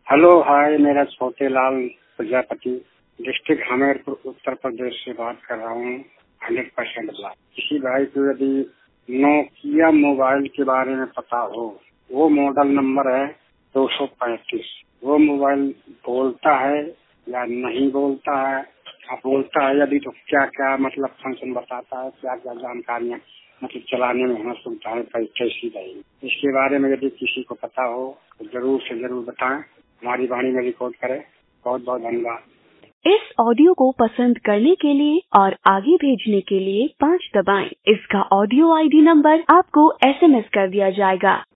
Hello hi, मेरा Chhote Lal Prajapati district Hamirpur Uttar Pradesh से बात कर रहा हूँ। 100% ब्लॉक। किसी भाई को यदि नोकिया मोबाइल के बारे में पता हो, वो मॉडल नंबर है 235। वो मोबाइल बोलता है या नहीं बोलता है? आप बोलता है यदि तो क्या क्या मतलब फंक्शन बताता है, क्या क्या जानकारियाँ मतलब चलाने में हमें सुविधा है, कैसी रहेगी? इसके बारे में यदि किसी को पता हो तो जरूर से जरूर बताएं। हमारी वाणी में रिकॉर्ड करें। बहुत बहुत धन्यवाद। इस ऑडियो को पसंद करने के लिए और आगे भेजने के लिए 5 दबाएं। इसका ऑडियो आईडी नंबर आपको SMS कर दिया जाएगा।